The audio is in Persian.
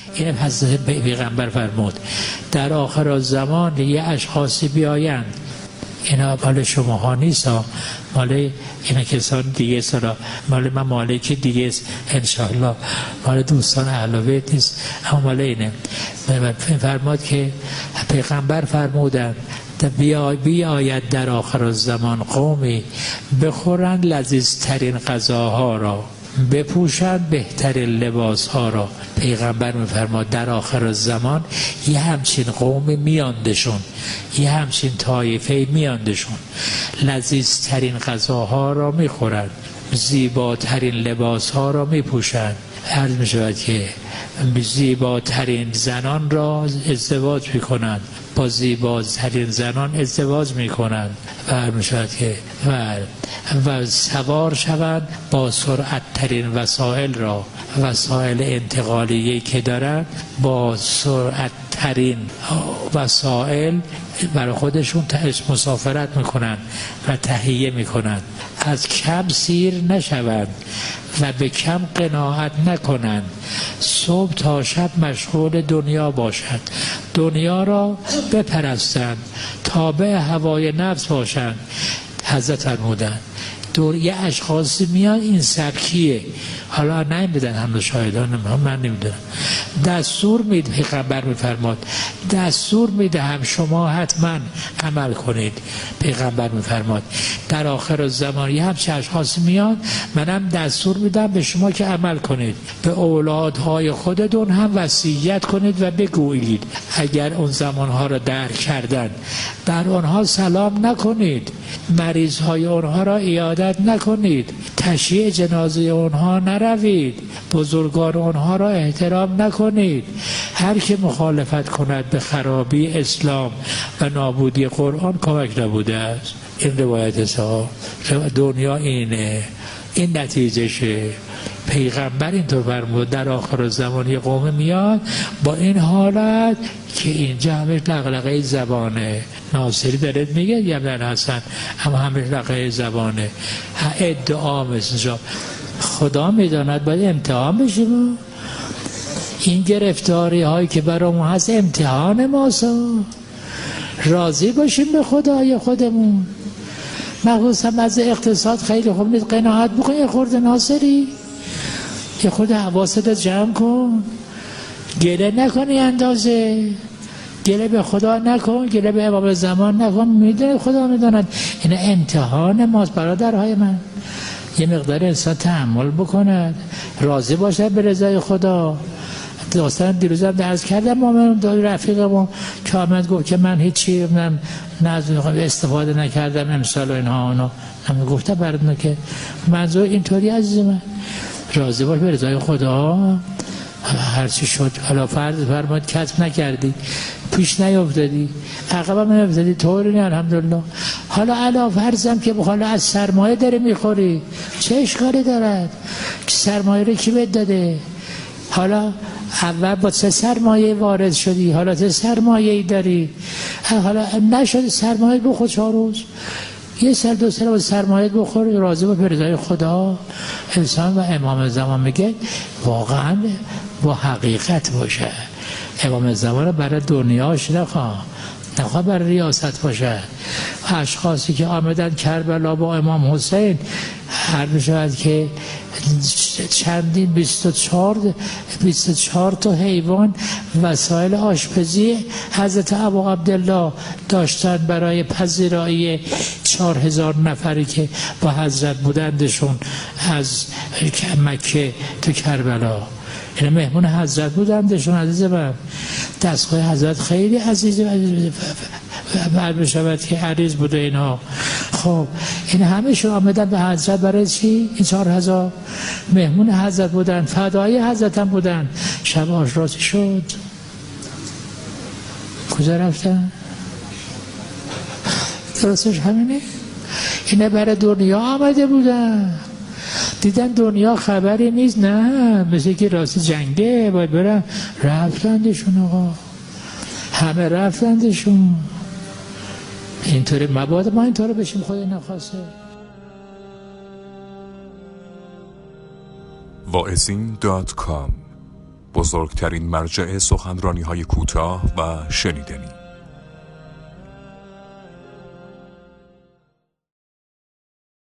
این پس پیغمبر فرمود در آخر الزمان یه اشخاصی بیایند، اینا مال شما ها نیست ها، مال اینا کسان دیگه سرا، مال من مالک دیگه است انشاءالله، مال دوستان اهل بیت نیست، اما مال اینه. فرمود که پیغمبر فرمودن بیاید در آخر الزمان قومی بخورند لذیذترین غذاها را، بپوشند بهترین لباس ها را. پیغمبر میفرماد در آخر الزمان یه همچین قومی میاندشون، یه همچین طایفه میاندشون لذیذترین غذاها را میخورند، زیباترین لباس ها را میپوشند. عرض میشود که زیباترین زنان را ازدواج میکنند، با زیباترین زنان ازدواج میکنند و میشود که و سوار شوند با سرعت ترین وسایل را، وسایل انتقالیه که دارند با سرعت ترین وسایل برای خودشون مسافرت میکنند و تهیه میکنند. از کم سیر نشوند و به کم قناعت نکنند، صبح تا شب مشغول دنیا باشند، دنیا را بپرستند، تابع هوای نفس باشند. حضرت فرمودند یه اشخاصی میان این سبکیه، حالا نمیدن همه شاهدان من نمیدونم، دستور میده پیغمبر میفرماد دستور میده هم شما حتما عمل کنید. پیغمبر میفرماد در آخر الزمان یه همچه اشخاصی میان، منم دستور میدم به شما که عمل کنید، به اولادهای خودتون هم وصیت کنید و بگویید اگر اون زمانها را درک کردن بر آنها سلام نکنید، مریضهای آنها را عیادت نکنید، تشییع جنازه آنها نروید، بزرگان آنها را احترام نکنید. هر که مخالفت کند به خرابی اسلام و نابودی قرآن کمک نبوده است. این روایت صاحب دنیا اینه، این نتیجهشه. پیغمبر اینطور فرمود در آخر زمان یه قوم میاد با این حالت که اینجا همش لغلقه زبانه. ناصری داره میگه یمن حسن اما همش لغلقه زبانه، ادعا مثل خدا میداند باید امتحان بشه. این گرفتاری هایی که برامون هست امتحان ماست. راضی باشیم به خدای خودمون. مخصوصا از اقتصاد خیلی خوب نیست، قناعت بکن. یه خورده ناصری یه خورده حواست جمع کن، گله نکنی اندازه، گله به خدا نکن، گله به امام زمان نکن. میدونه خدا میداند این امتحان ماست برادرهای من. یه مقدار انسان تحمل بکند، راضی باشه به رضای خدا. داستان دیروز هم درس کردم من رفیقم که آمد گفت که من هیچی استفاده نکردم امسال و اینها اونا. من گفتم براتون که منظور اینطوری عزیز من راضی باش به رضای خدا. هرچی شد حالا فرض فرماد کسب نکردی، پیش نیافتادی، عقبم نیافتادی، طوری نه الحمدلله. حالا علا فرضم که حالا از سرمایه داره میخوری، چه اشکالی دارد؟ سرمایه رو کی بهت داده؟ حالا اول با چه سرمایه وارد شدی، حالا چه سرمایه‌ای داری؟ حالا نشد سرمایه بخور 4 روز، یه سر 2 سر با سرمایه بخور، راضی با رضای خدا. انسان و امام زمان میگه واقعا با حقیقت باشه. امام زمان برای دنیاش نخواه برای ریاست باشه. اشخاصی که آمدن کربلا با امام حسین، هر میشود که چندین 24 تا حیوان وسایل آشپزی حضرت ابو عبدالله داشتن برای پذیرایی 4000 نفری که با حضرت بودندشون از مکه تو کربلا. این مهمون حضرت بودندشون. عزیز من دستگاه حضرت خیلی عزیزه بعد بشود که عریض بوده اینها. خب این همه آمدن به حضرت برای چی؟ این 4000 مهمون حضرت بودن، فدای حضرت هم بودن. شب آشراسی شد، کجا رفتن؟ درستش همینه. اینه برای دنیا آمده بودن، دیدن دنیا خبری نیست، نه مثل که راستی جنگه باید برن، رفتندشون آقا، همه رفتندشون. اینطوری مبادا ما اینطوری بشیم، خدا نخواسته. واعظین.com بزرگترین مرجع سخنرانی‌های کوتاه و شنیدنی.